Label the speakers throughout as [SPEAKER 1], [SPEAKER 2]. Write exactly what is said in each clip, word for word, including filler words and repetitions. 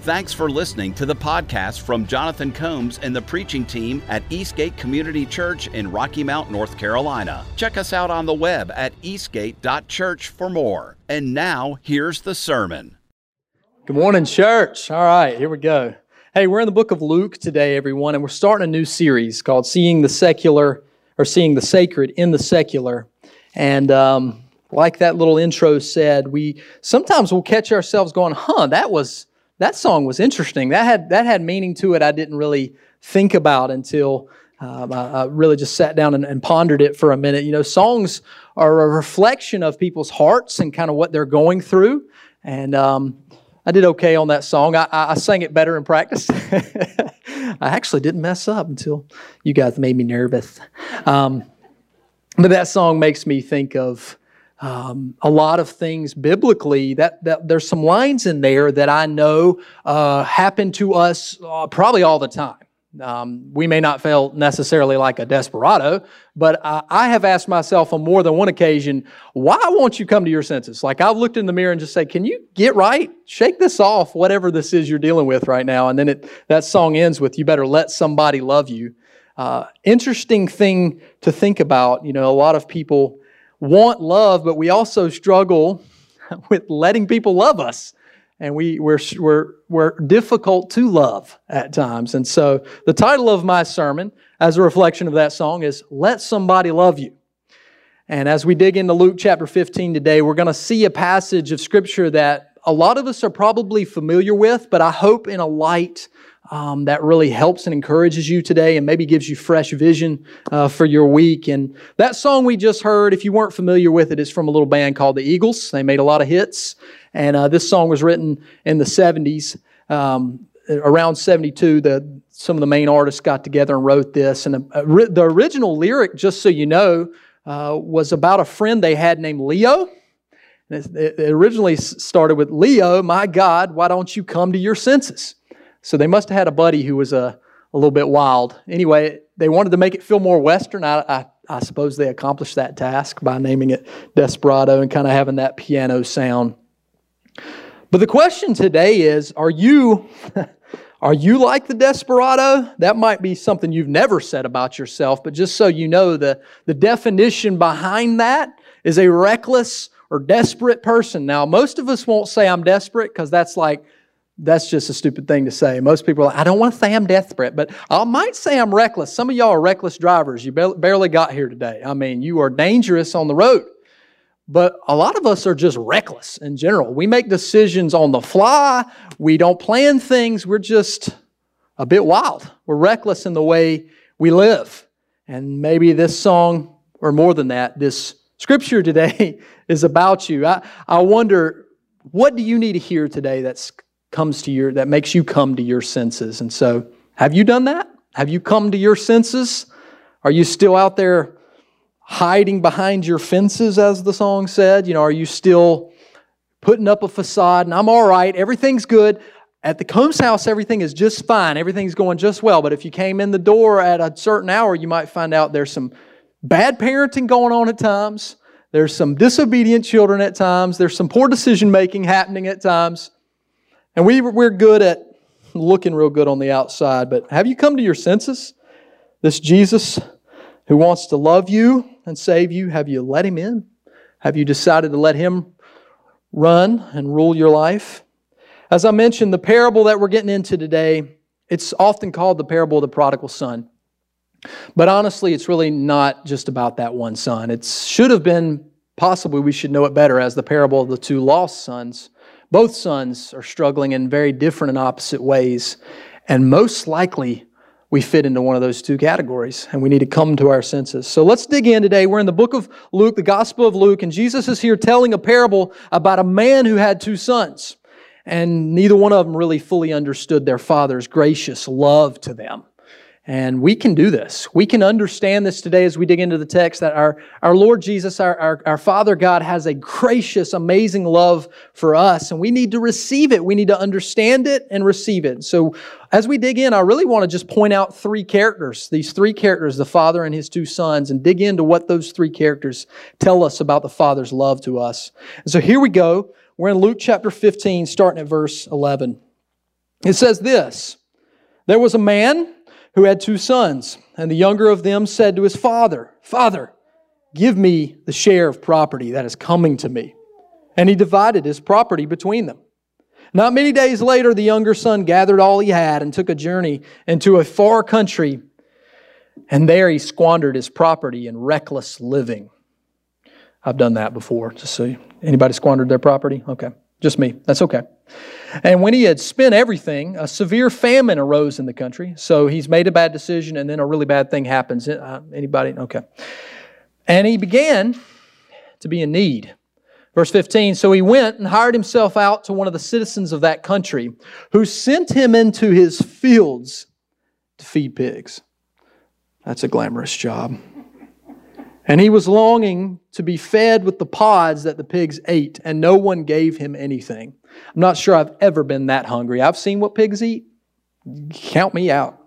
[SPEAKER 1] Thanks for listening to the podcast from Jonathan Combs and the preaching team at Eastgate Community Church in Rocky Mount, North Carolina. Check us out on the web at eastgate dot church for more. And now, here's the sermon.
[SPEAKER 2] Good morning, church. All right, here we go. Hey, we're in the book of Luke today, everyone, and we're starting a new series called Seeing the Secular, or Seeing the Sacred in the Secular. And um, like that little intro said, we sometimes will catch ourselves going, huh, that was that song was interesting. That had that had meaning to it I didn't really think about until um, I, I really just sat down and, and pondered it for a minute. You know, songs are a reflection of people's hearts and kind of what they're going through. And um, I did okay on that song. I, I, I sang it better in practice. I actually didn't mess up until you guys made me nervous. Um, but that song makes me think of Um, a lot of things biblically. That, that there's some lines in there that I know uh, happen to us uh, probably all the time. Um, we may not feel necessarily like a desperado, but I, I have asked myself on more than one occasion, why won't you come to your senses? Like I've looked in the mirror and just said, can you get right? Shake this off, whatever this is you're dealing with right now. And then it that song ends with, you better let somebody love you. Uh, interesting thing to think about. You know, a lot of people want love, but we also struggle with letting people love us. And we, we're, we're, we're difficult to love at times. And so the title of my sermon, as a reflection of that song, is Let Somebody Love You. And as we dig into Luke chapter fifteen today, we're going to see a passage of Scripture that a lot of us are probably familiar with, but I hope in a light Um, that really helps and encourages you today and maybe gives you fresh vision uh, for your week. And that song we just heard, if you weren't familiar with it, is from a little band called the Eagles. They made a lot of hits. And uh, this song was written in the seventies. Um, around seventy-two, the, some of the main artists got together and wrote this. And uh, the original lyric, just so you know, uh, was about a friend they had named Leo. And it, it originally started with, Leo, my God, why don't you come to your senses? So they must have had a buddy who was a, a little bit wild. Anyway, they wanted to make it feel more Western. I, I, I suppose they accomplished that task by naming it Desperado and kind of having that piano sound. But the question today is, are you, are you like the Desperado? That might be something you've never said about yourself, but just so you know, the, the definition behind that is a reckless or desperate person. Now, most of us won't say I'm desperate because that's like, That's just a stupid thing to say. Most people are like, I don't want to say I'm desperate, but I might say I'm reckless. Some of y'all are reckless drivers. You barely got here today. I mean, you are dangerous on the road. But a lot of us are just reckless in general. We make decisions on the fly. We don't plan things. We're just a bit wild. We're reckless in the way we live. And maybe this song, or more than that, this scripture today is about you. I, I wonder, what do you need to hear today that's comes to your, that makes you come to your senses? And so, have you done that? Have you come to your senses? Are you still out there hiding behind your fences, as the song said? You know, are you still putting up a facade and I'm all right, everything's good. At the Combs house, everything is just fine. Everything's going just well. But if you came in the door at a certain hour, you might find out there's some bad parenting going on at times. There's some disobedient children at times. There's some poor decision making happening at times. And we, we're good at looking real good on the outside, but have you come to your senses? This Jesus who wants to love you and save you, have you let Him in? Have you decided to let Him run and rule your life? As I mentioned, the parable that we're getting into today, it's often called the parable of the prodigal son. But honestly, it's really not just about that one son. It should have been, possibly we should know it better, as the parable of the two lost sons. Both sons are struggling in very different and opposite ways. And most likely, we fit into one of those two categories. And we need to come to our senses. So let's dig in today. We're in the book of Luke, the Gospel of Luke. And Jesus is here telling a parable about a man who had two sons. And neither one of them really fully understood their father's gracious love to them. And we can do this. We can understand this today as we dig into the text, that our, our Lord Jesus, our, our, our Father God, has a gracious, amazing love for us. And we need to receive it. We need to understand it and receive it. So as we dig in, I really want to just point out three characters, these three characters, the Father and His two sons, and dig into what those three characters tell us about the Father's love to us. And so here we go. We're in Luke chapter fifteen, starting at verse eleven. It says this, there was a man who had two sons, and the younger of them said to his father, Father, give me the share of property that is coming to me. And he divided his property between them. Not many days later, the younger son gathered all he had and took a journey into a far country, and there he squandered his property in reckless living. I've done that before, just so you, anybody squandered their property? Okay, just me. That's okay. And when he had spent everything, a severe famine arose in the country. So he's made a bad decision, and then a really bad thing happens. Uh, anybody? Okay. And he began to be in need. Verse fifteen, so he went and hired himself out to one of the citizens of that country, who sent him into his fields to feed pigs. That's a glamorous job. And he was longing to be fed with the pods that the pigs ate, and no one gave him anything. I'm not sure I've ever been that hungry. I've seen what pigs eat. Count me out.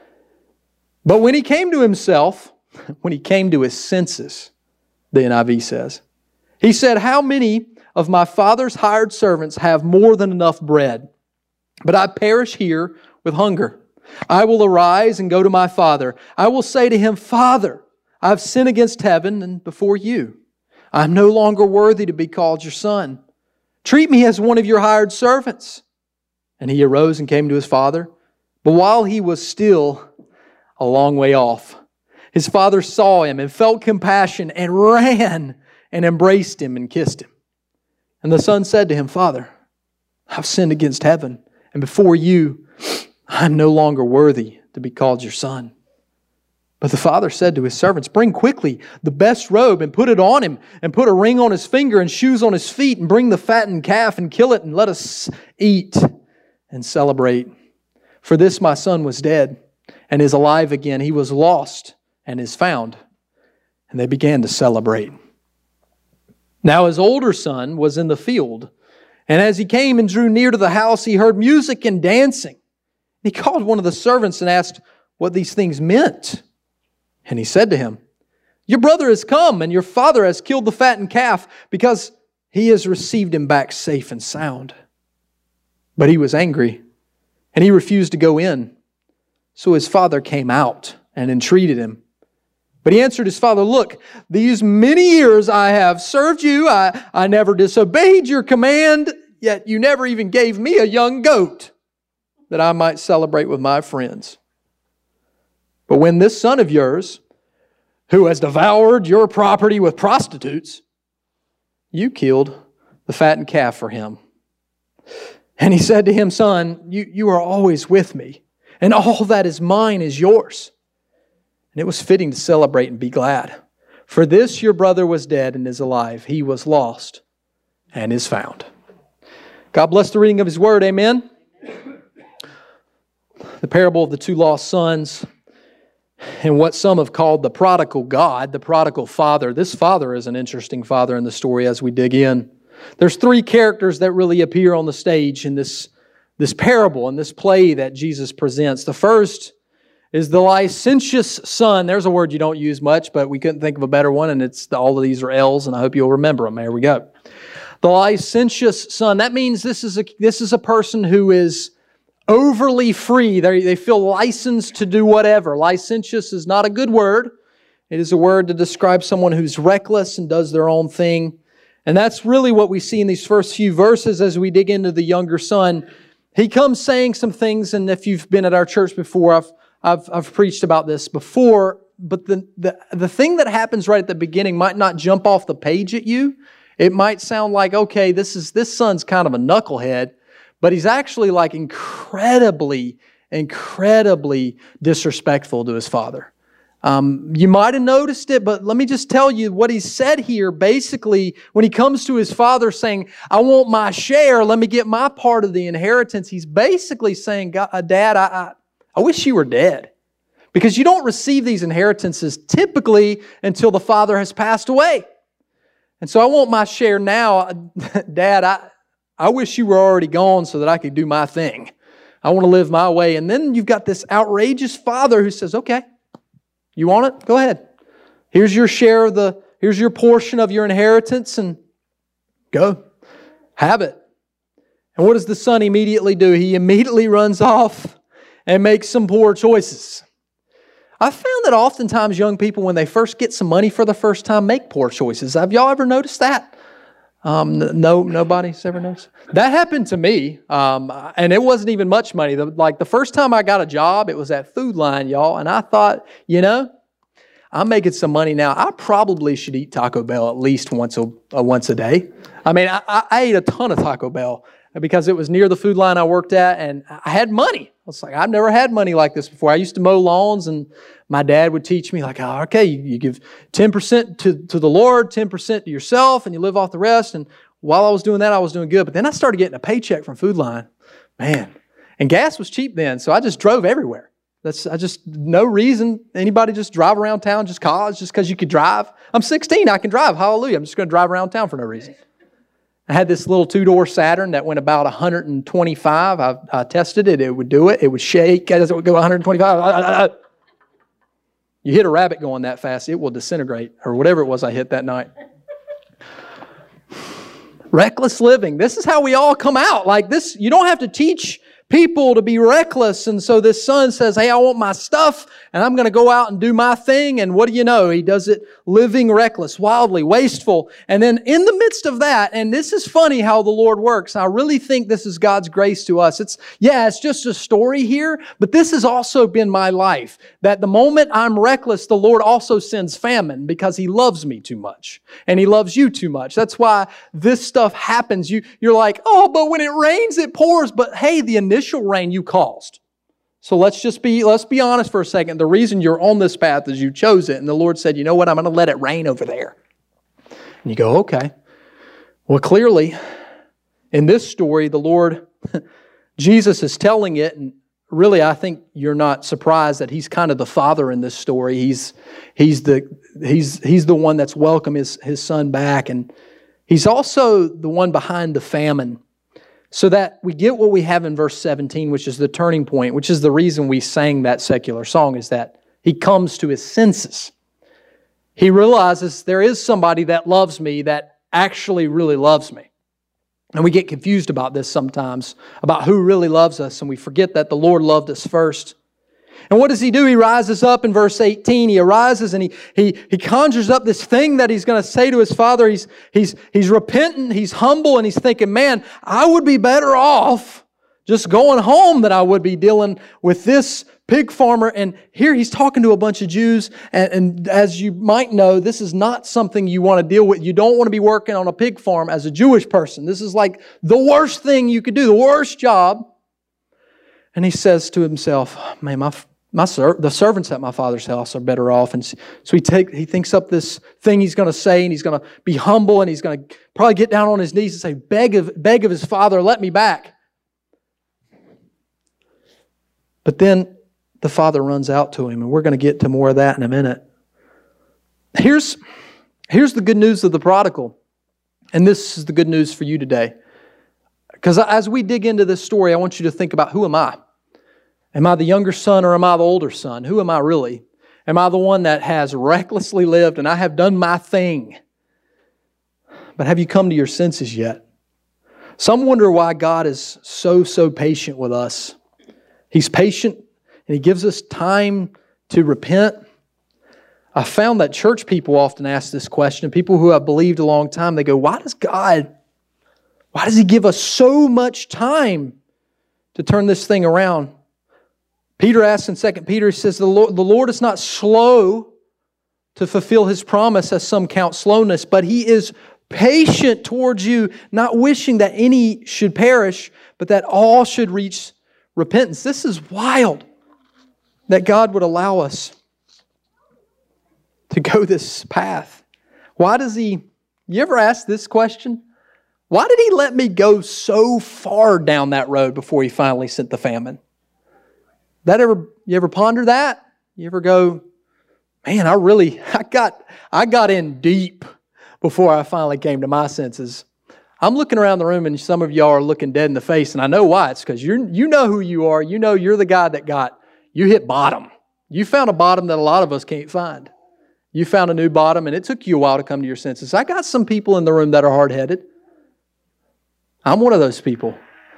[SPEAKER 2] But when he came to himself, when he came to his senses, the N I V says, he said, how many of my father's hired servants have more than enough bread? But I perish here with hunger. I will arise and go to my father. I will say to him, Father, I have sinned against heaven and before you. I am no longer worthy to be called your son. Treat me as one of your hired servants. And he arose and came to his father. But while he was still a long way off, his father saw him and felt compassion and ran and embraced him and kissed him. And the son said to him, Father, I've sinned against heaven and before you. I am no longer worthy to be called your son. But the father said to his servants, bring quickly the best robe and put it on him, and put a ring on his finger and shoes on his feet, and bring the fattened calf and kill it, and let us eat and celebrate. For this my son was dead and is alive again. He was lost and is found. And they began to celebrate. Now his older son was in the field, and as he came and drew near to the house, he heard music and dancing. He called one of the servants and asked what these things meant. And he said to him, your brother has come, and your father has killed the fattened calf, because he has received him back safe and sound. But he was angry, and he refused to go in. So his father came out and entreated him. But he answered his father, look, these many years I have served you. I, I never disobeyed your command, yet you never even gave me a young goat that I might celebrate with my friends. But when this son of yours, who has devoured your property with prostitutes, you killed the fattened calf for him. And he said to him, son, you, you are always with me, and all that is mine is yours. And it was fitting to celebrate and be glad. For this your brother was dead and is alive. He was lost and is found. God bless the reading of His Word. Amen. The parable of the two lost sons, and what some have called the prodigal God, the prodigal father. This father is an interesting father in the story as we dig in. There's three characters that really appear on the stage in this, this parable, in this play that Jesus presents. The first is the licentious son. There's a word you don't use much, but we couldn't think of a better one, and it's the, all of these are L's, and I hope you'll remember them. There we go. The licentious son. That means this is a, this is a person who is overly free. They, they feel licensed to do whatever. Licentious is not a good word. It is a word to describe someone who's reckless and does their own thing. And that's really what we see in these first few verses as we dig into the younger son. He comes saying some things, and if you've been at our church before, I've I've, I've preached about this before, but the, the, the thing that happens right at the beginning might not jump off the page at you. It might sound like, okay, this is this son's kind of a knucklehead, but he's actually like incredibly, incredibly disrespectful to his father. Um, you might have noticed it, but let me just tell you what he said here. Basically, when he comes to his father saying, I want my share, let me get my part of the inheritance, he's basically saying, Dad, I, I, I wish you were dead. Because you don't receive these inheritances typically until the father has passed away. And so I want my share now. Dad, I, I wish you were already gone so that I could do my thing. I want to live my way. And then you've got this outrageous father who says, okay, you want it? Go ahead. Here's your share of the, here's your portion of your inheritance, and go. Have it. And what does the son immediately do? He immediately runs off and makes some poor choices. I've found that oftentimes young people, when they first get some money for the first time, make poor choices. Have y'all ever noticed that? Um, no, nobody's ever noticed. That happened to me, um, and it wasn't even much money. The, like the first time I got a job, it was at Food Line, y'all, and I thought, you know, I'm making some money now. I probably should eat Taco Bell at least once a uh, once a day. I mean, I, I ate a ton of Taco Bell because it was near the Food Line I worked at, and I had money. I was like, I've never had money like this before. I used to mow lawns, and my dad would teach me, like, oh, okay, you, you give ten percent to, to the Lord, ten percent to yourself, and you live off the rest. And while I was doing that, I was doing good. But then I started getting a paycheck from Food Line. Man, and gas was cheap then, so I just drove everywhere. That's I just, no reason. Anybody just drive around town just cause, just because you could drive. I'm sixteen, I can drive. Hallelujah. I'm just going to drive around town for no reason. I had this little two-door Saturn that went about one hundred twenty-five. I, I tested it. It would do it. It would shake as it would go one hundred twenty-five. You hit a rabbit going that fast, it will disintegrate, or whatever it was I hit that night. Reckless living. This is how we all come out. Like this, you don't have to teach people to be reckless. And so this son says, hey, I want my stuff, and I'm going to go out and do my thing. And what do you know? He does it living reckless, wildly, wasteful. And then in the midst of that, and this is funny how the Lord works. I really think this is God's grace to us. It's, yeah, it's just a story here, but this has also been my life. That the moment I'm reckless, the Lord also sends famine because He loves me too much. And He loves you too much. That's why this stuff happens. You, you're like, oh, but when it rains, it pours. But hey, the initial rain you caused. So let's just be, let's be honest for a second. The reason you're on this path is you chose it. And the Lord said, you know what? I'm going to let it rain over there. And you go, okay. Well, clearly, in this story, the Lord, Jesus is telling it. And really, I think you're not surprised that He's kind of the father in this story. He's, he's, the, he's, he's the one that's welcomed his, his son back. And He's also the one behind the famine. So that we get what we have in verse seventeen, which is the turning point, which is the reason we sang that secular song, is that he comes to his senses. He realizes there is somebody that loves me that actually really loves me. And we get confused about this sometimes, about who really loves us, and we forget that the Lord loved us first. And what does He do? He rises up in verse eighteen. He arises and he, he, he conjures up this thing that he's going to say to his father. He's, he's, he's repentant, he's humble, and he's thinking, man, I would be better off just going home than I would be dealing with this pig farmer. And here he's talking to a bunch of Jews. And, and as you might know, this is not something you want to deal with. You don't want to be working on a pig farm as a Jewish person. This is like the worst thing you could do, the worst job. And he says to himself, man, my My ser- the servants at my father's house are better off. And so he take he thinks up this thing he's going to say, and he's going to be humble, and he's going to probably get down on his knees and say, beg of, beg of his father, let me back. But then the father runs out to him, and we're going to get to more of that in a minute. Here's, here's the good news of the prodigal. And this is the good news for you today. Because as we dig into this story, I want you to think about, who am I? Am I the younger son or am I the older son? Who am I really? Am I the one that has recklessly lived and I have done my thing? But have you come to your senses yet? Some wonder why God is so, so patient with us. He's patient and He gives us time to repent. I found that church people often ask this question. People who have believed a long time, they go, why does God, why does He give us so much time to turn this thing around? Peter asks in Second Peter, he says, the Lord, the Lord is not slow to fulfill His promise, as some count slowness, but He is patient towards you, not wishing that any should perish, but that all should reach repentance. This is wild that God would allow us to go this path. Why does He, you ever ask this question? Why did He let me go so far down that road before He finally sent the famine? That ever, you ever ponder that? You ever go, man, I really, I got, I got in deep before I finally came to my senses. I'm looking around the room and some of y'all are looking dead in the face, and I know why. It's because you you know who you are. You know you're the guy that got, you hit bottom. You found a bottom that a lot of us can't find. You found a new bottom, and it took you a while to come to your senses. I got some people in the room that are hard-headed. I'm one of those people.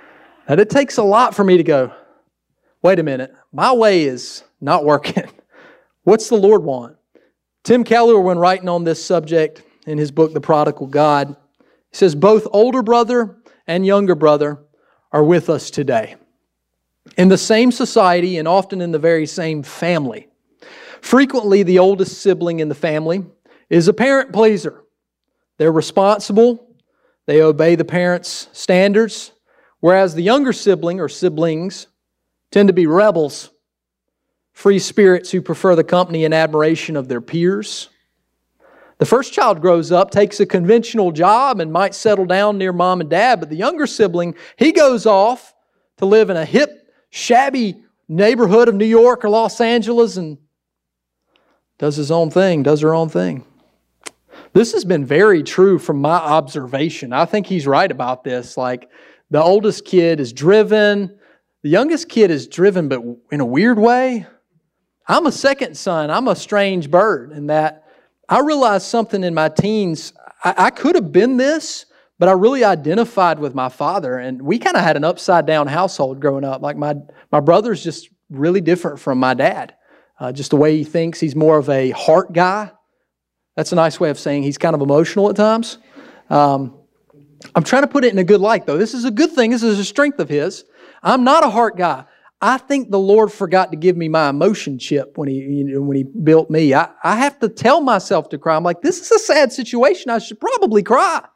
[SPEAKER 2] And it takes a lot for me to go, wait a minute, my way is not working. What's the Lord want? Tim Keller, when writing on this subject in his book, The Prodigal God, he says, both older brother and younger brother are with us today, in the same society and often in the very same family. Frequently, the oldest sibling in the family is a parent pleaser. They're responsible. They obey the parents' standards, whereas the younger sibling or siblings tend to be rebels, free spirits who prefer the company and admiration of their peers. The first child grows up, takes a conventional job, and might settle down near mom and dad, but the younger sibling, he goes off to live in a hip, shabby neighborhood of New York or Los Angeles and does his own thing, does her own thing. This has been very true from my observation. I think he's right about this. Like, the oldest kid is driven. The youngest kid is driven, but in a weird way. I'm a second son. I'm a strange bird in that I realized something in my teens. I, I could have been this, but I really identified with my father. And we kind of had an upside-down household growing up. Like, my, my brother's just really different from my dad. Uh, just the way he thinks. He's more of a heart guy. That's a nice way of saying he's kind of emotional at times. Um, I'm trying to put it in a good light, though. This is a good thing. This is a strength of his. I'm not a heart guy. I think the Lord forgot to give me my emotion chip when He you know, when He built me. I, I have to tell myself to cry. I'm like, this is a sad situation. I should probably cry.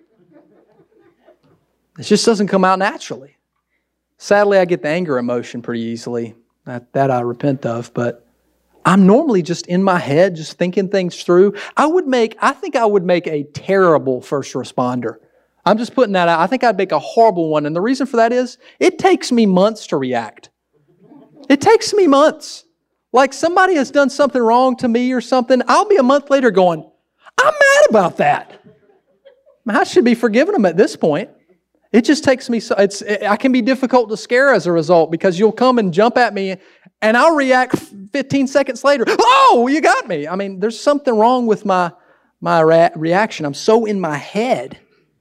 [SPEAKER 2] It just doesn't come out naturally. Sadly, I get the anger emotion pretty easily. That, that I repent of, but I'm normally just in my head, just thinking things through. I would make, I think I would make a terrible first responder. I'm just putting that out. I think I'd make a horrible one. And the reason for that is, it takes me months to react. It takes me months. Like, somebody has done something wrong to me or something, I'll be a month later going, I'm mad about that. I should be forgiving them at this point. It just takes me, so it's, I can be difficult to scare as a result, because you'll come and jump at me and I'll react fifteen seconds later. Oh, you got me. I mean, there's something wrong with my, my re- reaction. I'm so in my head.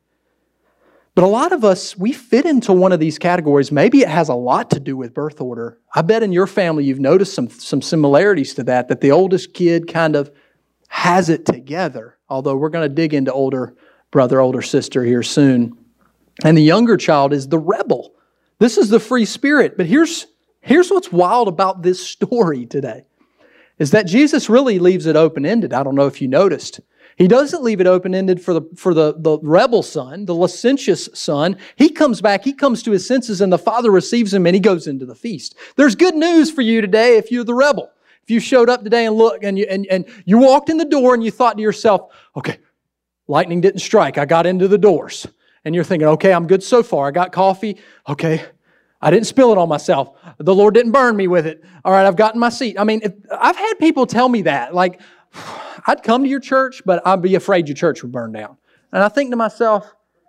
[SPEAKER 2] But a lot of us, we fit into one of these categories. Maybe it has a lot to do with birth order. I bet in your family you've noticed some, some similarities to that, that the oldest kid kind of has it together. Although we're going to dig into older brother, older sister here soon. And the younger child is the rebel. This is the free spirit. But here's, here's what's wild about this story today, is that Jesus really leaves it open-ended. I don't know if you noticed. He doesn't leave it open-ended for the for the, the rebel son, the licentious son. He comes back, he comes to his senses, and the father receives him, and he goes into the feast. There's good news for you today if you're the rebel. If you showed up today and look, and you, and, and you walked in the door and you thought to yourself, okay, lightning didn't strike, I got into the doors. And you're thinking, okay, I'm good so far. I got coffee. Okay, I didn't spill it on myself. The Lord didn't burn me with it. All right, I've gotten my seat. I mean, if, I've had people tell me that, like, I'd come to your church, but I'd be afraid your church would burn down. And I think to myself,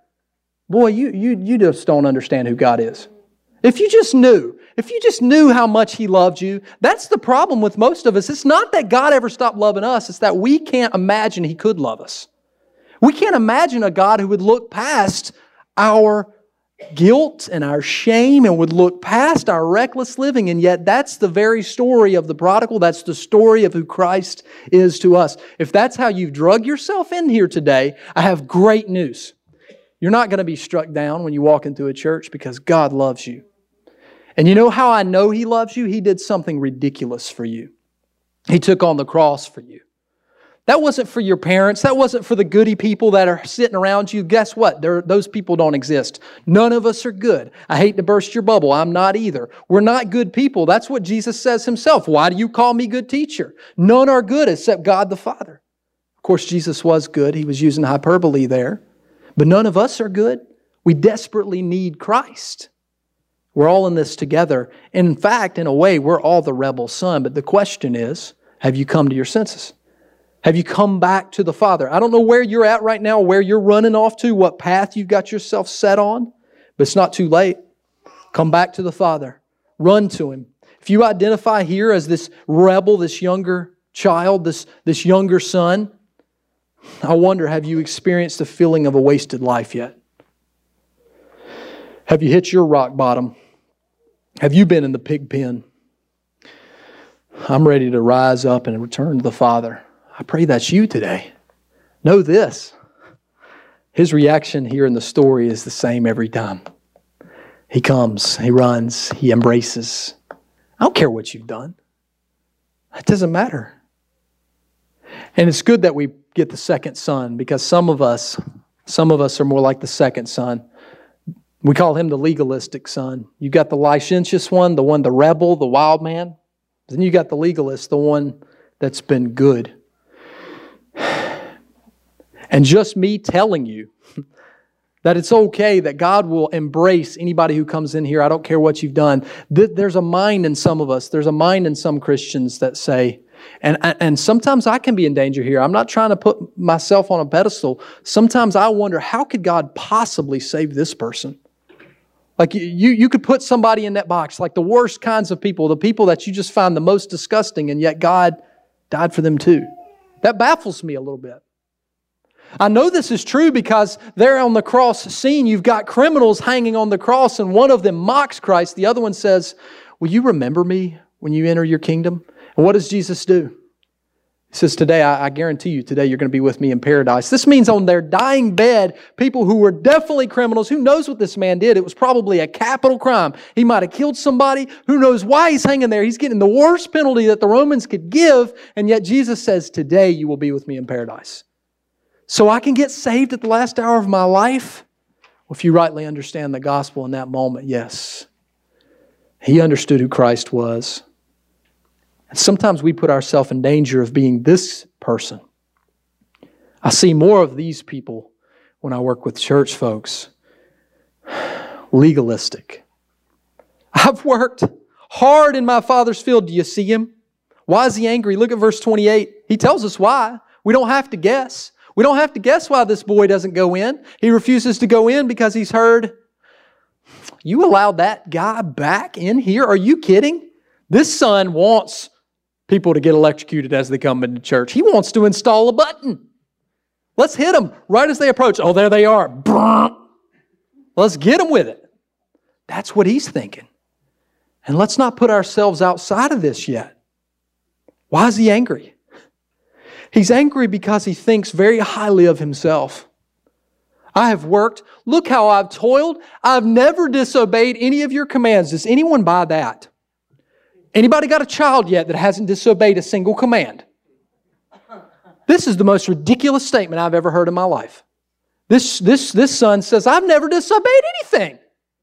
[SPEAKER 2] boy, you you you just don't understand who God is. If you just knew, if you just knew how much He loved you, that's the problem with most of us. It's not that God ever stopped loving us. It's that we can't imagine He could love us. We can't imagine a God who would look past our guilt and our shame and would look past our reckless living. And yet that's the very story of the prodigal. That's the story of who Christ is to us. If that's how you've drug yourself in here today, I have great news. You're not going to be struck down when you walk into a church, because God loves you. And you know how I know He loves you? He did something ridiculous for you. He took on the cross for you. That wasn't for your parents. That wasn't for the goody people that are sitting around you. Guess what? They're, those people don't exist. None of us are good. I hate to burst your bubble. I'm not either. We're not good people. That's what Jesus says Himself. Why do you call me good teacher? None are good except God the Father. Of course, Jesus was good. He was using hyperbole there. But none of us are good. We desperately need Christ. We're all in this together. And in fact, in a way, we're all the rebel son. But the question is, have you come to your senses? Have you come back to the Father? I don't know where you're at right now, where you're running off to, what path you've got yourself set on, but it's not too late. Come back to the Father. Run to Him. If you identify here as this rebel, this younger child, this, this younger son, I wonder, have you experienced the feeling of a wasted life yet? Have you hit your rock bottom? Have you been in the pig pen? I'm ready to rise up and return to the Father. I pray that's you today. Know this. His reaction here in the story is the same every time. He comes, he runs, he embraces. I don't care what you've done. It doesn't matter. And it's good that we get the second son, because some of us, some of us are more like the second son. We call him the legalistic son. You got the licentious one, the one, the rebel, the wild man. Then you got the legalist, the one that's been good. And just me telling you that it's okay, that God will embrace anybody who comes in here. I don't care what you've done. There's a mind in some of us. There's a mind in some Christians that say, and, and sometimes I can be in danger here. I'm not trying to put myself on a pedestal. Sometimes I wonder, how could God possibly save this person? Like you, you could put somebody in that box, like the worst kinds of people, the people that you just find the most disgusting, and yet God died for them too. That baffles me a little bit. I know this is true because there on the cross scene, you've got criminals hanging on the cross, and one of them mocks Christ. The other one says, will you remember me when you enter your kingdom? And what does Jesus do? He says, today, I, I guarantee you, today you're going to be with me in paradise. This means on their dying bed, people who were definitely criminals, who knows what this man did? It was probably a capital crime. He might have killed somebody. Who knows why he's hanging there? He's getting the worst penalty that the Romans could give, and yet Jesus says, today you will be with me in paradise. So I can get saved at the last hour of my life? Well, if you rightly understand the gospel in that moment, yes. He understood who Christ was. And sometimes we put ourselves in danger of being this person. I see more of these people when I work with church folks. Legalistic. I've worked hard in my Father's field. Do you see him? Why is he angry? Look at verse twenty-eight. He tells us why. We don't have to guess. We don't have to guess why this boy doesn't go in. He refuses to go in because he's heard, you allowed that guy back in here? Are you kidding? This son wants people to get electrocuted as they come into church. He wants to install a button. Let's hit them right as they approach. Oh, there they are. Brrr. Let's get them with it. That's what he's thinking. And let's not put ourselves outside of this yet. Why is he angry? He's angry because he thinks very highly of himself. I have worked. Look how I've toiled. I've never disobeyed any of your commands. Does anyone buy that? Anybody got a child yet that hasn't disobeyed a single command? This is the most ridiculous statement I've ever heard in my life. This, this, this son says, I've never disobeyed anything.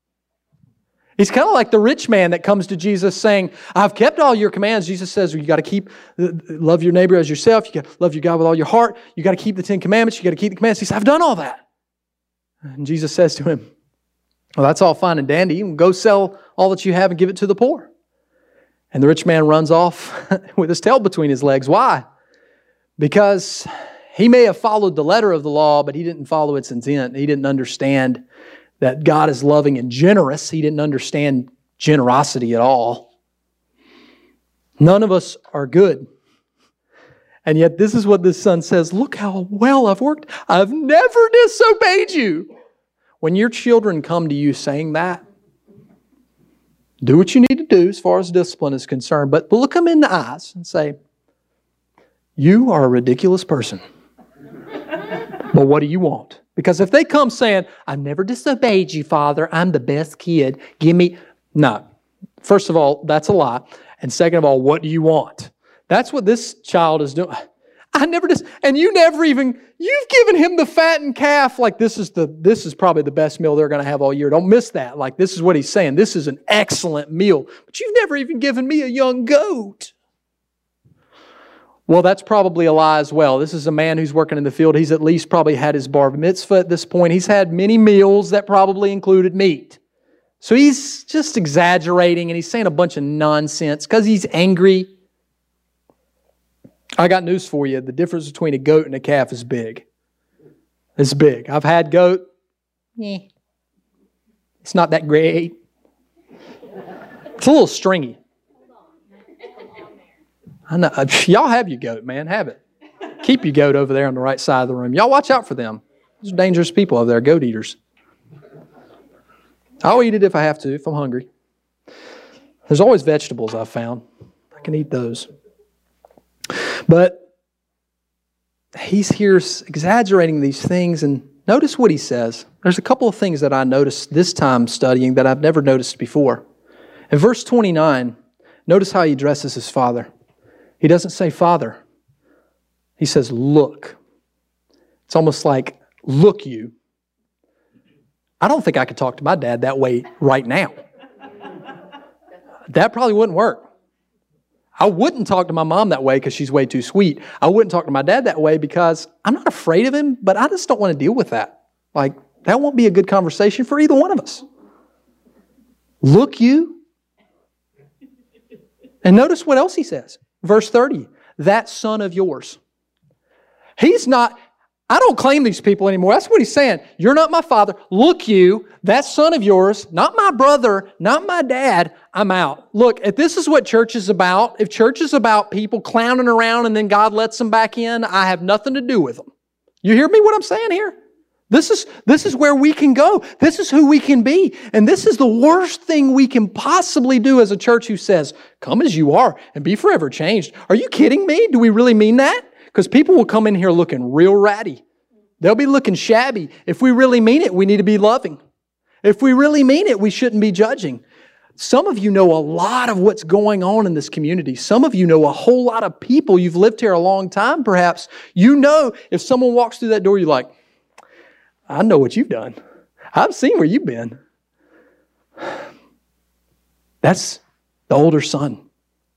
[SPEAKER 2] He's kind of like the rich man that comes to Jesus saying, I've kept all your commands. Jesus says, well, you got to keep, love your neighbor as yourself. You got to love your God with all your heart. You got to keep the Ten Commandments. You got to keep the commandments. He says, I've done all that. And Jesus says to him, well, that's all fine and dandy. You can go sell all that you have and give it to the poor. And the rich man runs off with his tail between his legs. Why? Because he may have followed the letter of the law, but he didn't follow its intent. He didn't understand that God is loving and generous. He didn't understand generosity at all. None of us are good. And yet this is what this son says, look how well I've worked. I've never disobeyed you. When your children come to you saying that, do what you need to do as far as discipline is concerned, but look them in the eyes and say, you are a ridiculous person. But what do you want? Because if they come saying, I've never disobeyed you, Father. I'm the best kid. Give me... No. First of all, that's a lie. And second of all, what do you want? That's what this child is doing. I never dis... And you never even... You've given him the fattened calf. Like this is the this is probably the best meal they're going to have all year. Don't miss that. Like this is what he's saying. This is an excellent meal. But you've never even given me a young goat. Well, that's probably a lie as well. This is a man who's working in the field. He's at least probably had his bar mitzvah at this point. He's had many meals that probably included meat. So he's just exaggerating and he's saying a bunch of nonsense because he's angry. I got news for you. The difference between a goat and a calf is big. It's big. I've had goat. Eh. It's not that great. It's a little stringy. I know. Y'all have your goat, man. Have it. Keep your goat over there on the right side of the room. Y'all watch out for them. Those are dangerous people over there, goat eaters. I'll eat it if I have to, if I'm hungry. There's always vegetables I've found. I can eat those. But he's here exaggerating these things, and notice what he says. There's a couple of things that I noticed this time studying that I've never noticed before. In verse twenty-nine, notice how he addresses his father. He doesn't say Father. He says, look. It's almost like, look you. I don't think I could talk to my dad that way right now. That probably wouldn't work. I wouldn't talk to my mom that way because she's way too sweet. I wouldn't talk to my dad that way because I'm not afraid of him, but I just don't want to deal with that. Like, that won't be a good conversation for either one of us. Look you. And notice what else he says. Verse thirty, that son of yours. He's not, I don't claim these people anymore. That's what he's saying. You're not my father. Look you, that son of yours, not my brother, not my dad, I'm out. Look, if this is what church is about, if church is about people clowning around and then God lets them back in, I have nothing to do with them. You hear me what I'm saying here? This is, this is where we can go. This is who we can be. And this is the worst thing we can possibly do as a church who says, come as you are and be forever changed. Are you kidding me? Do we really mean that? Because people will come in here looking real ratty. They'll be looking shabby. If we really mean it, we need to be loving. If we really mean it, we shouldn't be judging. Some of you know a lot of what's going on in this community. Some of you know a whole lot of people. You've lived here a long time, perhaps. You know if someone walks through that door, you're like, I know what you've done. I've seen where you've been. That's the older son.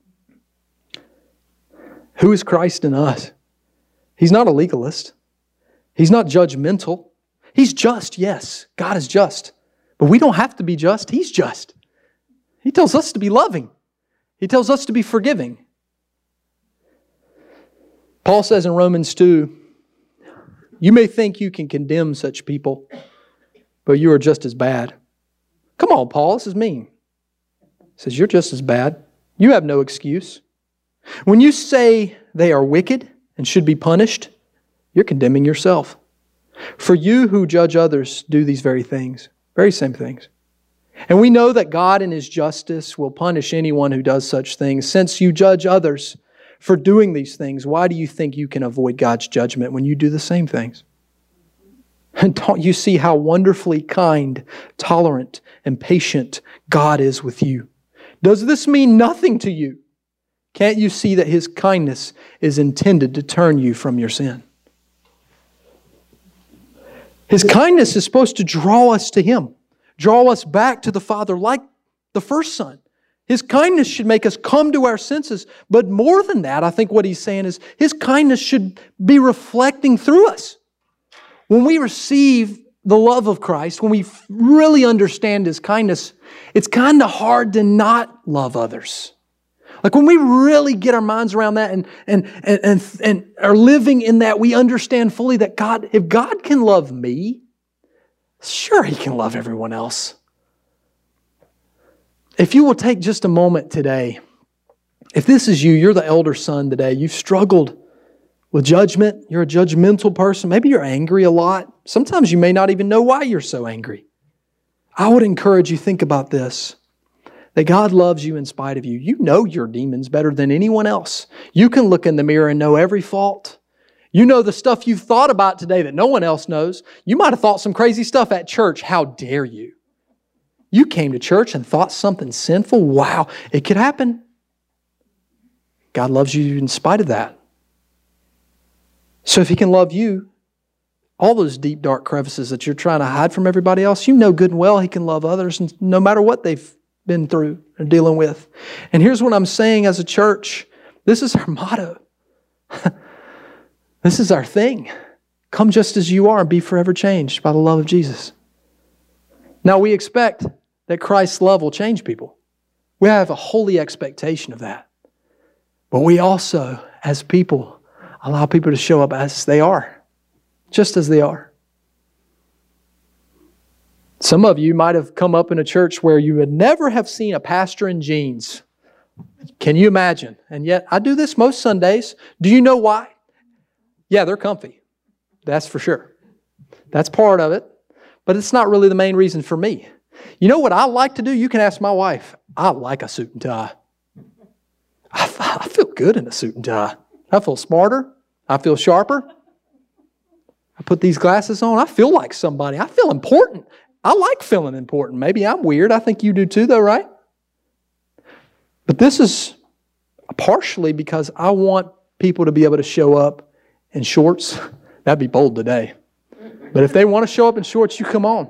[SPEAKER 2] Who is Christ in us? He's not a legalist. He's not judgmental. He's just, yes. God is just. But we don't have to be just. He's just. He tells us to be loving. He tells us to be forgiving. Paul says in Romans two, you may think you can condemn such people, but you are just as bad. Come on, Paul, this is mean. He says, you're just as bad. You have no excuse. When you say they are wicked and should be punished, you're condemning yourself. For you who judge others do these very things, very same things. And we know that God in His justice will punish anyone who does such things. Since you judge others for doing these things, why do you think you can avoid God's judgment when you do the same things? And don't you see how wonderfully kind, tolerant, and patient God is with you? Does this mean nothing to you? Can't you see that His kindness is intended to turn you from your sin? His kindness is supposed to draw us to Him, draw us back to the Father like the first son. His kindness should make us come to our senses. But more than that, I think what He's saying is His kindness should be reflecting through us. When we receive the love of Christ, when we really understand His kindness, it's kind of hard to not love others. Like when we really get our minds around that and, and, and, and, and are living in that, we understand fully that God, if God can love me, sure He can love everyone else. If you will take just a moment today, if this is you, you're the elder son today, you've struggled with judgment, you're a judgmental person, maybe you're angry a lot. Sometimes you may not even know why you're so angry. I would encourage you, think about this, that God loves you in spite of you. You know your demons better than anyone else. You can look in the mirror and know every fault. You know the stuff you've thought about today that no one else knows. You might have thought some crazy stuff at church. How dare you? You came to church and thought something sinful. Wow, it could happen. God loves you in spite of that. So if He can love you, all those deep, dark crevices that you're trying to hide from everybody else, you know good and well He can love others, and no matter what they've been through or dealing with. And here's what I'm saying as a church. This is our motto. This is our thing. Come just as you are and be forever changed by the love of Jesus. Now we expect that Christ's love will change people. We have a holy expectation of that. But we also, as people, allow people to show up as they are. Just as they are. Some of you might have come up in a church where you would never have seen a pastor in jeans. Can you imagine? And yet, I do this most Sundays. Do you know why? Yeah, they're comfy. That's for sure. That's part of it. But it's not really the main reason for me. You know what I like to do? You can ask my wife. I like a suit and tie. I, I feel good in a suit and tie. I feel smarter. I feel sharper. I put these glasses on. I feel like somebody. I feel important. I like feeling important. Maybe I'm weird. I think you do too, though, right? But this is partially because I want people to be able to show up in shorts. That'd be bold today. But if they want to show up in shorts, you come on.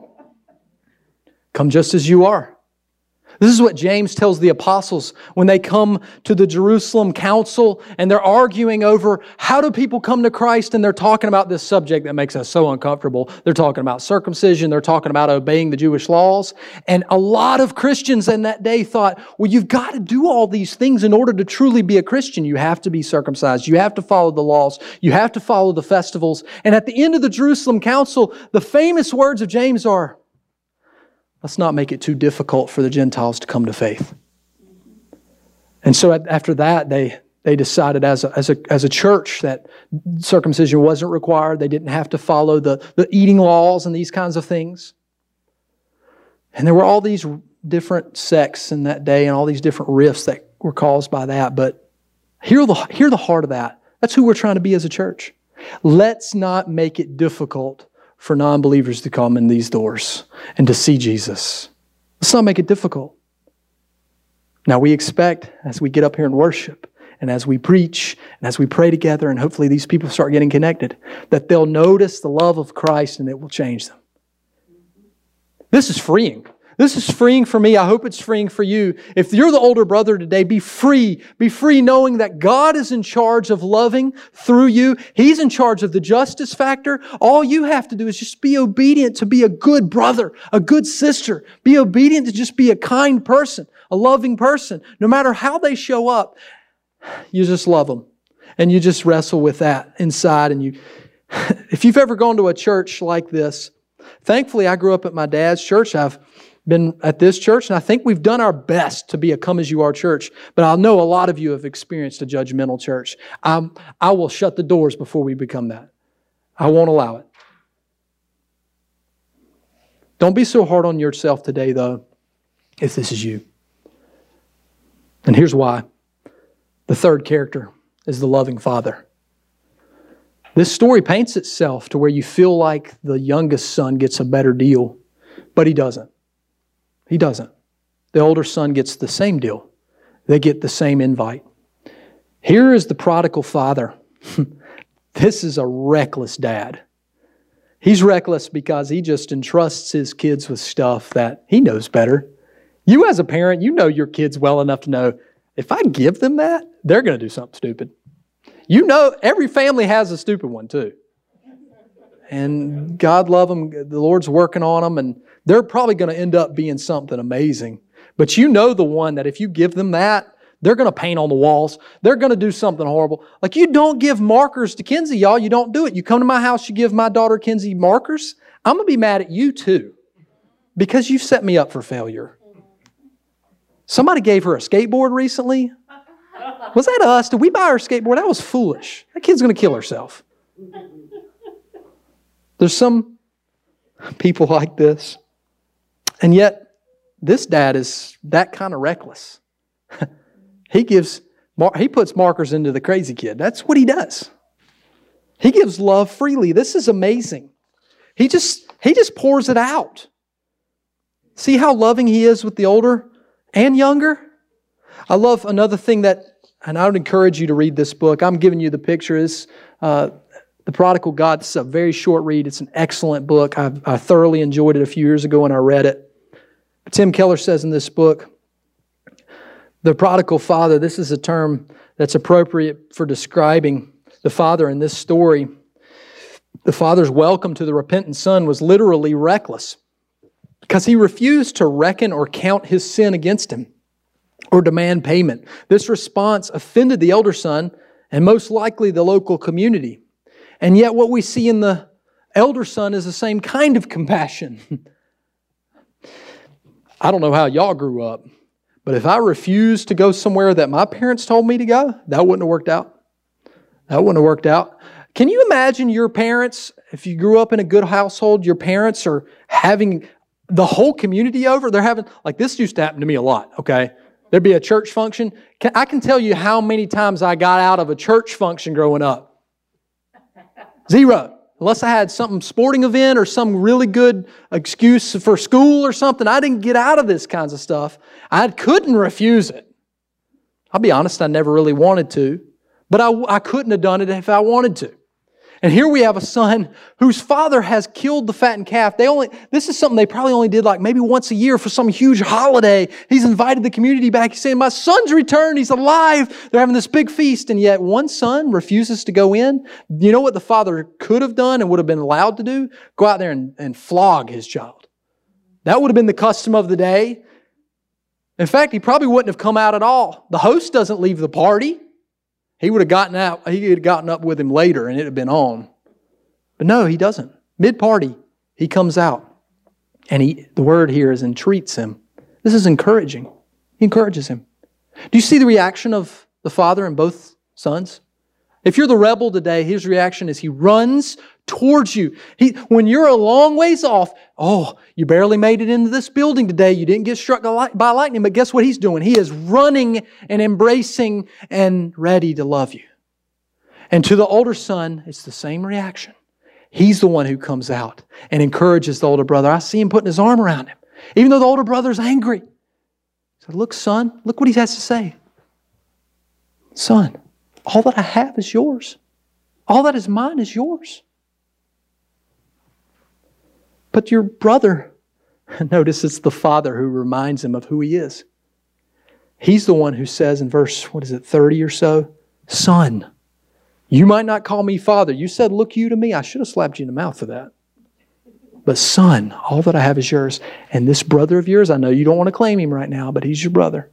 [SPEAKER 2] Come just as you are. This is what James tells the apostles when they come to the Jerusalem council and they're arguing over how do people come to Christ, and they're talking about this subject that makes us so uncomfortable. They're talking about circumcision. They're talking about obeying the Jewish laws. And a lot of Christians in that day thought, well, you've got to do all these things in order to truly be a Christian. You have to be circumcised. You have to follow the laws. You have to follow the festivals. And at the end of the Jerusalem council, the famous words of James are, let's not make it too difficult for the Gentiles to come to faith. And so after that, they, they decided as a, as, a, as a church that circumcision wasn't required. They didn't have to follow the, the eating laws and these kinds of things. And there were all these different sects in that day and all these different rifts that were caused by that. But hear the, hear the heart of that. That's who we're trying to be as a church. Let's not make it difficult for non-believers to come in these doors and to see Jesus. Let's not make it difficult. Now we expect, as we get up here and worship, and as we preach, and as we pray together, and hopefully these people start getting connected, that they'll notice the love of Christ and it will change them. This is freeing. This is freeing for me. I hope it's freeing for you. If you're the older brother today, be free. Be free knowing that God is in charge of loving through you. He's in charge of the justice factor. All you have to do is just be obedient to be a good brother, a good sister. Be obedient to just be a kind person, a loving person. No matter how they show up, you just love them. And you just wrestle with that inside. And you, if you've ever gone to a church like this, thankfully I grew up at my dad's church. I've been at this church, and I think we've done our best to be a come-as-you-are church, but I know a lot of you have experienced a judgmental church. I'm, I will shut the doors before we become that. I won't allow it. Don't be so hard on yourself today, though, if this is you. And here's why. The third character is the loving father. This story paints itself to where you feel like the youngest son gets a better deal, but he doesn't. He doesn't. The older son gets the same deal. They get the same invite. Here is the prodigal father. This is a reckless dad. He's reckless because he just entrusts his kids with stuff that he knows better. You as a parent, you know your kids well enough to know, if I give them that, they're going to do something stupid. You know, every family has a stupid one too. And God love them. The Lord's working on them, and they're probably going to end up being something amazing. But you know the one that if you give them that, they're going to paint on the walls. They're going to do something horrible. Like, you don't give markers to Kinsey, y'all. You don't do it. You come to my house, you give my daughter Kinsey markers. I'm going to be mad at you too, because you've set me up for failure. Somebody gave her a skateboard recently. Was that us? Did we buy her a skateboard? That was foolish. That kid's going to kill herself. There's some people like this. And yet, this dad is that kind of reckless. He gives, he puts markers into the crazy kid. That's what he does. He gives love freely. This is amazing. He just, he just pours it out. See how loving he is with the older and younger? I love another thing that, and I would encourage you to read this book. I'm giving you the picture. Is uh, The Prodigal God. It's a very short read. It's an excellent book. I, I thoroughly enjoyed it a few years ago when I read it. Tim Keller says in this book, the prodigal father, this is a term that's appropriate for describing the father in this story. The father's welcome to the repentant son was literally reckless because he refused to reckon or count his sin against him or demand payment. This response offended the elder son and most likely the local community. And yet what we see in the elder son is the same kind of compassion. I don't know how y'all grew up, but if I refused to go somewhere that my parents told me to go, that wouldn't have worked out. That wouldn't have worked out. Can you imagine your parents, if you grew up in a good household, your parents are having the whole community over. They're having, like this used to happen to me a lot, okay? There'd be a church function. I can tell you how many times I got out of a church function growing up. Zero. Unless I had some sporting event or some really good excuse for school or something, I didn't get out of this kinds of stuff. I couldn't refuse it. I'll be honest, I never really wanted to, but I, I couldn't have done it if I wanted to. And here we have a son whose father has killed the fattened calf. They only, this is something they probably only did like maybe once a year for some huge holiday. He's invited the community back. He's saying, my son's returned. He's alive. They're having this big feast. And yet one son refuses to go in. You know what the father could have done and would have been allowed to do? Go out there and, and flog his child. That would have been the custom of the day. In fact, he probably wouldn't have come out at all. The host doesn't leave the party. He would have gotten out, he had gotten up with him later and it had been on. But no, he doesn't. Mid-party, he comes out. And he, the word here is entreats him. This is encouraging. He encourages him. Do you see the reaction of the father and both sons? If you're the rebel today, his reaction is he runs towards you. He, when you're a long ways off, oh, you barely made it into this building today. You didn't get struck by lightning. But guess what he's doing? He is running and embracing and ready to love you. And to the older son, it's the same reaction. He's the one who comes out and encourages the older brother. I see him putting his arm around him. Even though the older brother's angry. He said, look, son, look what he has to say. Son, all that I have is yours. All that is mine is yours. But your brother, notice it's the father who reminds him of who he is. He's the one who says in verse, what is it, thirty or so? Son, you might not call me father. You said, look you to me. I should have slapped you in the mouth for that. But son, all that I have is yours. And this brother of yours, I know you don't want to claim him right now, but he's your brother.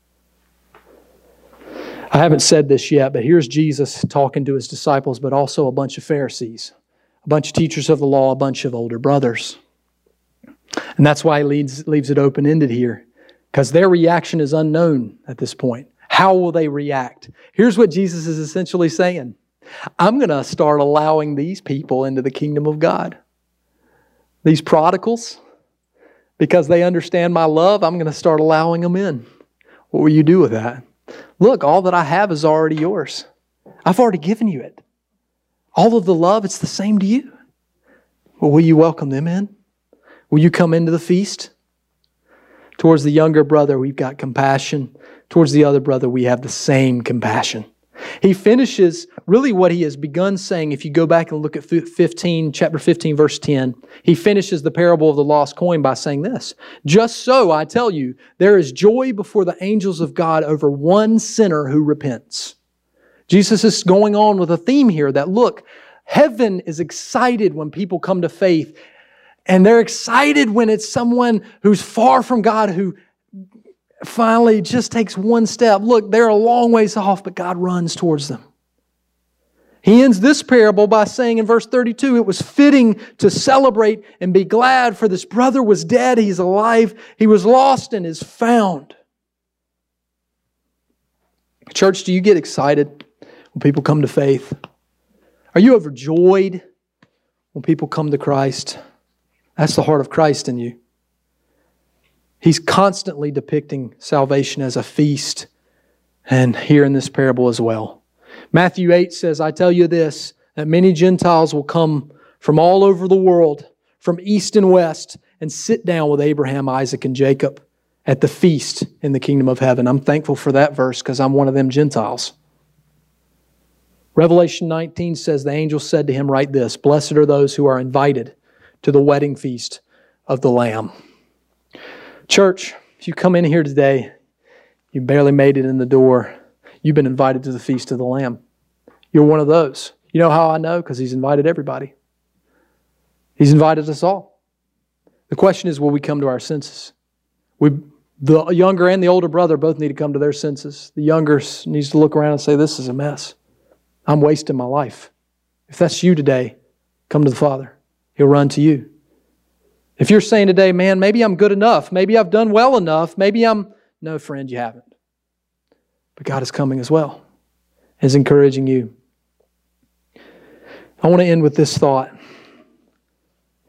[SPEAKER 2] I haven't said this yet, but here's Jesus talking to his disciples, but also a bunch of Pharisees, a bunch of teachers of the law, a bunch of older brothers. And that's why he leaves, leaves it open-ended here, because their reaction is unknown at this point. How will they react? Here's what Jesus is essentially saying. I'm going to start allowing these people into the kingdom of God. These prodigals, because they understand my love, I'm going to start allowing them in. What will you do with that? Look, all that I have is already yours. I've already given you it. All of the love, it's the same to you. Well, will you welcome them in? Will you come into the feast? Towards the younger brother, we've got compassion. Towards the other brother, we have the same compassion. He finishes really what he has begun saying. If you go back and look at fifteen, chapter fifteen, verse ten, he finishes the parable of the lost coin by saying this. Just so, I tell you, there is joy before the angels of God over one sinner who repents. Jesus is going on with a theme here that, look, heaven is excited when people come to faith. And they're excited when it's someone who's far from God who finally just takes one step. Look, they're a long ways off, but God runs towards them. He ends this parable by saying in verse thirty-two, it was fitting to celebrate and be glad, for this brother was dead, he's alive, he was lost and is found. Church, do you get excited when people come to faith? Are you overjoyed when people come to Christ? That's the heart of Christ in you. He's constantly depicting salvation as a feast, and here in this parable as well. Matthew eight says, I tell you this, that many Gentiles will come from all over the world, from east and west, and sit down with Abraham, Isaac, and Jacob at the feast in the kingdom of heaven. I'm thankful for that verse because I'm one of them Gentiles. Revelation nineteen says, the angel said to him, write this, blessed are those who are invited to the wedding feast of the Lamb. Church, if you come in here today, you barely made it in the door, you've been invited to the feast of the Lamb. You're one of those. You know how I know? Because He's invited everybody. He's invited us all. The question is, will we come to our senses? We, the younger and the older brother both need to come to their senses. The younger needs to look around and say, this is a mess. I'm wasting my life. If that's you today, come to the Father. He'll run to you. If you're saying today, man, maybe I'm good enough. Maybe I've done well enough. Maybe I'm... No, friend, you haven't. But God is coming as well. He's encouraging you. I want to end with this thought.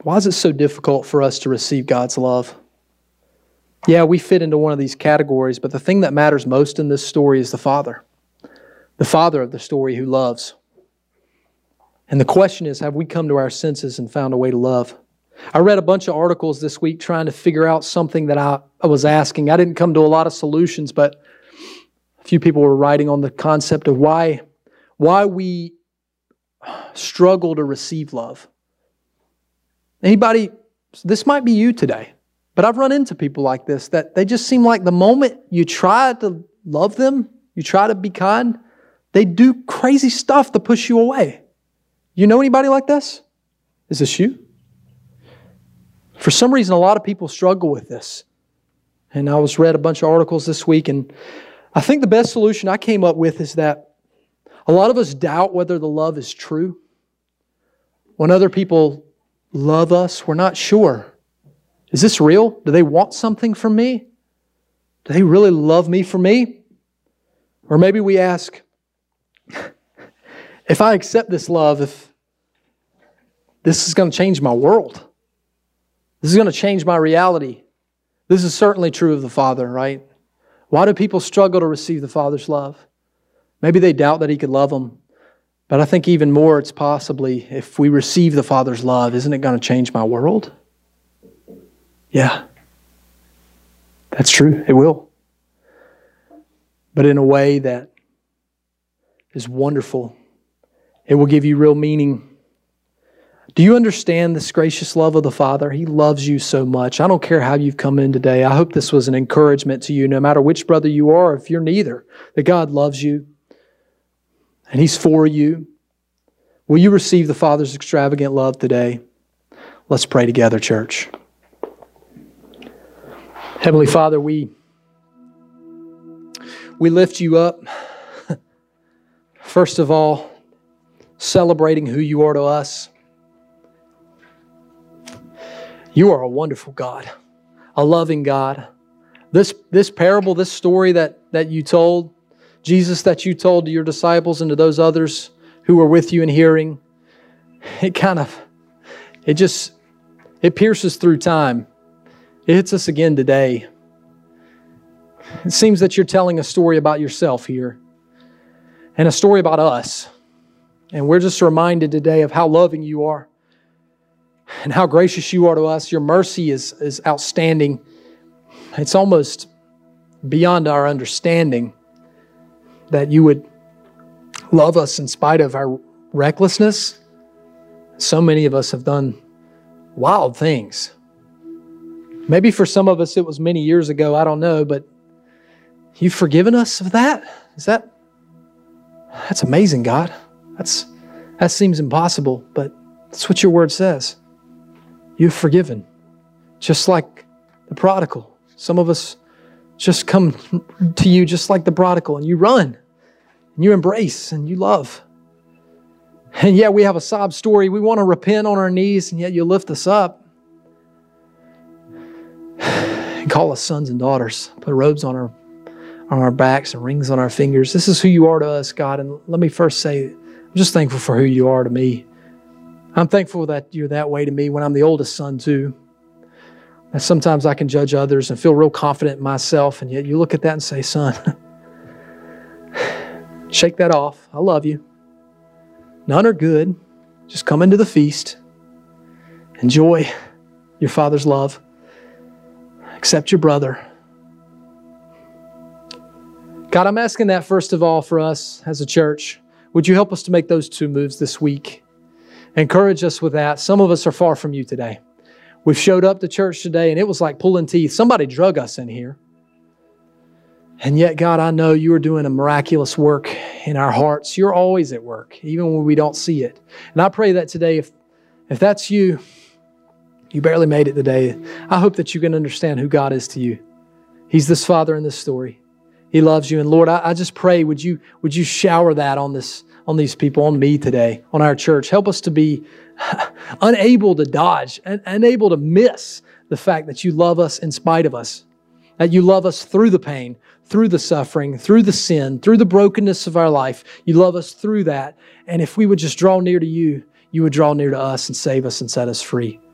[SPEAKER 2] Why is it so difficult for us to receive God's love? Yeah, we fit into one of these categories, but the thing that matters most in this story is the Father. The Father of the story who loves. And the question is, have we come to our senses and found a way to love? I read a bunch of articles this week trying to figure out something that I, I was asking. I didn't come to a lot of solutions, but a few people were writing on the concept of why, why we struggle to receive love. Anybody, this might be you today, but I've run into people like this, that they just seem like the moment you try to love them, you try to be kind, they do crazy stuff to push you away. You know anybody like this? Is this you? For some reason, a lot of people struggle with this. And I was read a bunch of articles this week, and I think the best solution I came up with is that a lot of us doubt whether the love is true. When other people love us, we're not sure. Is this real? Do they want something from me? Do they really love me for me? Or maybe we ask, if I accept this love, if this is going to change my world, this is going to change my reality. This is certainly true of the Father, right? Why do people struggle to receive the Father's love? Maybe they doubt that He could love them. But I think even more, it's possibly, if we receive the Father's love, isn't it going to change my world? Yeah. That's true. It will. But in a way that is wonderful. It will give you real meaning. Do you understand this gracious love of the Father? He loves you so much. I don't care how you've come in today. I hope this was an encouragement to you, no matter which brother you are, or if you're neither, that God loves you and He's for you. Will you receive the Father's extravagant love today? Let's pray together, church. Heavenly Father, we, we lift you up. First of all, celebrating who you are to us. You are a wonderful God, a loving God. This, this parable, this story that, that you told, Jesus, that you told to your disciples and to those others who were with you in hearing, it kind of, it just, it pierces through time. It hits us again today. It seems that you're telling a story about yourself here and a story about us. And we're just reminded today of how loving you are and how gracious you are to us. Your mercy is, is outstanding. It's almost beyond our understanding that you would love us in spite of our recklessness. So many of us have done wild things. Maybe for some of us it was many years ago, I don't know, but you've forgiven us of that? Is that, that's amazing, God. That's, that seems impossible, but that's what your word says. You've forgiven, just like the prodigal. Some of us just come to you just like the prodigal, and you run, and you embrace, and you love. And yet we have a sob story. We want to repent on our knees, and yet you lift us up and call us sons and daughters. Put robes on our on our backs and rings on our fingers. This is who you are to us, God. And let me first say, I'm just thankful for who you are to me. I'm thankful that you're that way to me when I'm the oldest son too. And sometimes I can judge others and feel real confident in myself, and yet you look at that and say, son, shake that off. I love you. None are good. Just come into the feast. Enjoy your Father's love. Accept your brother. God, I'm asking that first of all for us as a church. Would you help us to make those two moves this week? Encourage us with that. Some of us are far from you today. We've showed up to church today and it was like pulling teeth. Somebody drug us in here. And yet, God, I know you are doing a miraculous work in our hearts. You're always at work, even when we don't see it. And I pray that today, if, if that's you, you barely made it today, I hope that you can understand who God is to you. He's this Father in this story. He loves you. And Lord, I, I just pray, would you, would you shower that on this, on these people, on me today, on our church. Help us to be unable to dodge and unable to miss the fact that you love us in spite of us, that you love us through the pain, through the suffering, through the sin, through the brokenness of our life. You love us through that. And if we would just draw near to you, you would draw near to us and save us and set us free.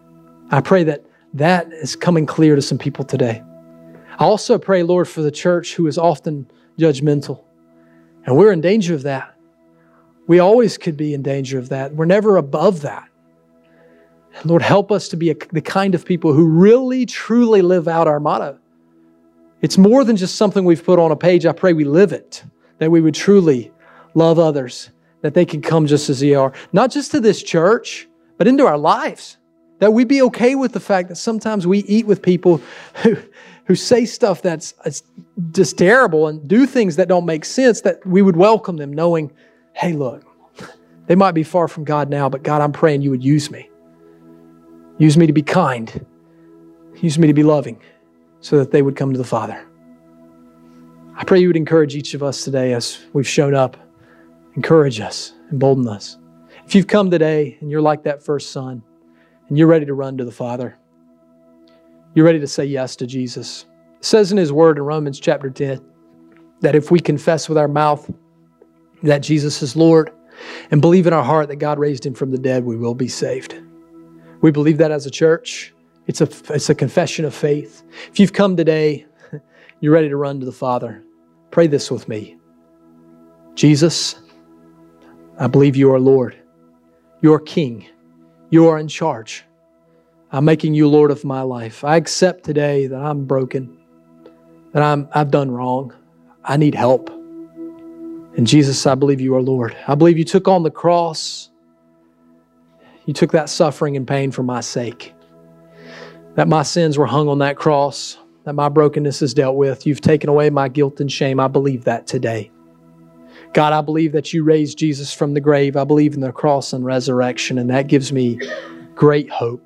[SPEAKER 2] I pray that that is coming clear to some people today. I also pray, Lord, for the church who is often judgmental. And we're in danger of that. We always could be in danger of that. We're never above that. And Lord, help us to be a, the kind of people who really, truly live out our motto. It's more than just something we've put on a page. I pray we live it, that we would truly love others, that they can come just as they are. Not just to this church, but into our lives. That we'd be okay with the fact that sometimes we eat with people who, who say stuff that's just terrible and do things that don't make sense, that we would welcome them knowing, hey, look, they might be far from God now, but God, I'm praying you would use me. Use me to be kind. Use me to be loving so that they would come to the Father. I pray you would encourage each of us today as we've shown up. Encourage us, embolden us. If you've come today and you're like that first son and you're ready to run to the Father, you're ready to say yes to Jesus. It says in His Word in Romans chapter ten that if we confess with our mouth that Jesus is Lord and believe in our heart that God raised Him from the dead, we will be saved. We believe that as a church. It's a, it's a confession of faith. If you've come today, you're ready to run to the Father, pray this with me. Jesus, I believe you are Lord. You are King. You are in charge. I'm making you Lord of my life. I accept today that I'm broken, that I'm, I've done wrong. I need help. And Jesus, I believe you are Lord. I believe you took on the cross. You took that suffering and pain for my sake. That my sins were hung on that cross, that my brokenness is dealt with. You've taken away my guilt and shame. I believe that today. God, I believe that you raised Jesus from the grave. I believe in the cross and resurrection, and that gives me great hope.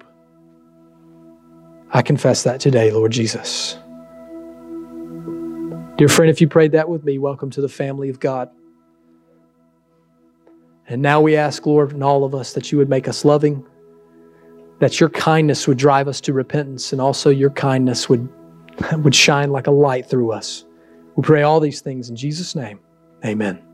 [SPEAKER 2] I confess that today, Lord Jesus. Dear friend, if you prayed that with me, welcome to the family of God. And now we ask, Lord, in all of us, that you would make us loving, that your kindness would drive us to repentance, and also your kindness would, would shine like a light through us. We pray all these things in Jesus' name. Amen.